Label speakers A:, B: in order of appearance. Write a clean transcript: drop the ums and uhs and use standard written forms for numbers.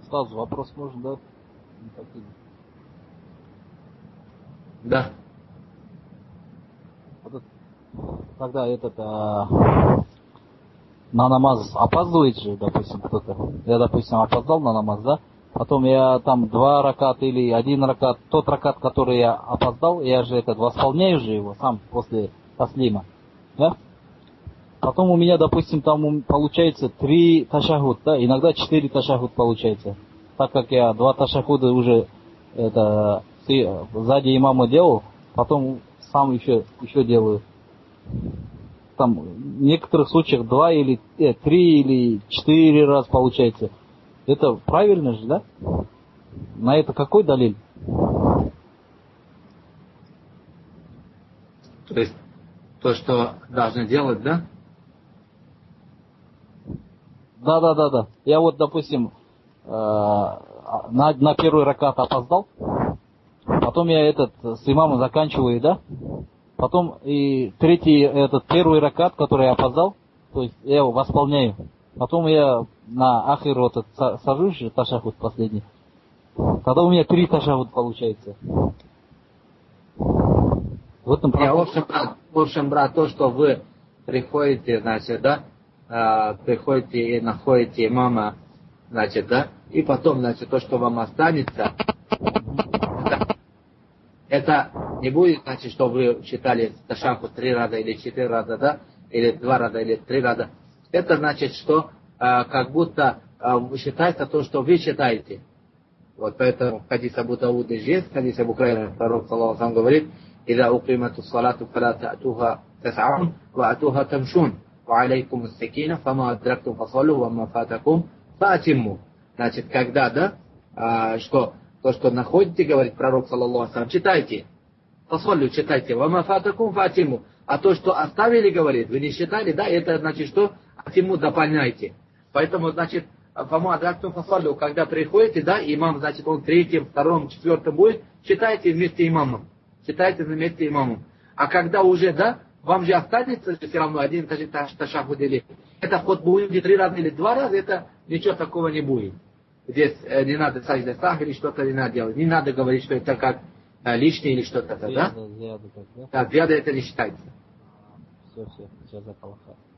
A: Сразу вопрос можно, да?
B: Да.
A: Когда на намаз опаздывает же, допустим, кто-то. Я, допустим, опоздал на намаз, да? Потом я там 2 ракат или 1 ракат, тот ракат, который я опоздал, я же восполняю же его сам после таслима, да? Потом у меня, допустим, там получается 3 ташахуд, да? Иногда 4 ташахуд получается. Так как я 2 ташахуда уже сзади имама делал, потом сам еще делаю. Там в некоторых случаях 2 или 3 или 4 раз получается. Это правильно же, да? На это какой далиль?
B: То есть то, что должны делать, да?
A: Да. Я вот, допустим, на первый ракат опоздал, потом я с имамом заканчиваю, да? Потом и первый ракат, который я опоздал, то есть я его восполняю. Потом я на ахиру сажусь, ташахуд последний. Тогда у меня 3 ташахуд получается. В этом
B: В общем, брат, то, что вы приходите, значит, да, приходите и находите имама, значит, да, и потом, значит, то, что вам останется, это не будет, значит, что вы читали ташахуд 3 раза или 4 раза, да, или 2 раза или 3 раза. Это значит, что как будто считается то, что вы читаете. Вот поэтому в хадисе Абу Дауд есть, в хадисе Абу Хурайра пророк саллаллаху алейхи говорит: «Иза укимату салату фала та'туха тас'аун ва атуха тамшун ва алейкум ас-сакина фама адрактум фасаллу ва ма фатакум фаатимму». Значит, когда, да, что то, что находите, говорит пророк саллаллаху алейхи, читайте. Фасаллю читайте, ва ма фатакум фаатимму. А то, что оставили, говорит, вы не считали, да, это значит, что атимму дополняйте. Поэтому, значит, когда приходите, да, имам, значит, он 3-м, 2-м, 4-м будет, читайте вместе имамом. Читайте вместе имамом. А когда уже, да, вам же останется все равно один ташахуд или это ход будет 3 раза или 2 раза, это ничего такого не будет. Здесь не надо сажда сах или что-то не надо делать. Не надо говорить, что это как лишнее или что-то, да?
A: Зияда,
B: Да, зияда это не считается.
A: Все, джазак Аллах.